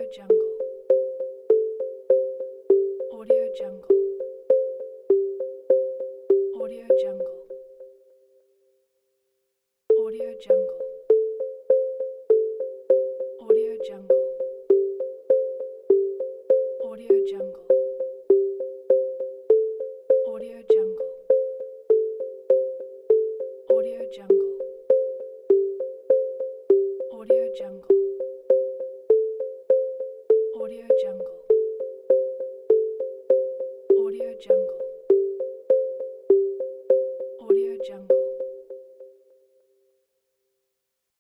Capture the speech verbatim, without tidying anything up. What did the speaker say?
Jungle. Audio Jungle. Audio Jungle. Audio Jungle. Audio Jungle. Audio Jungle. Audio Jungle. Audio Jungle. Audio Jungle. Audio Jungle.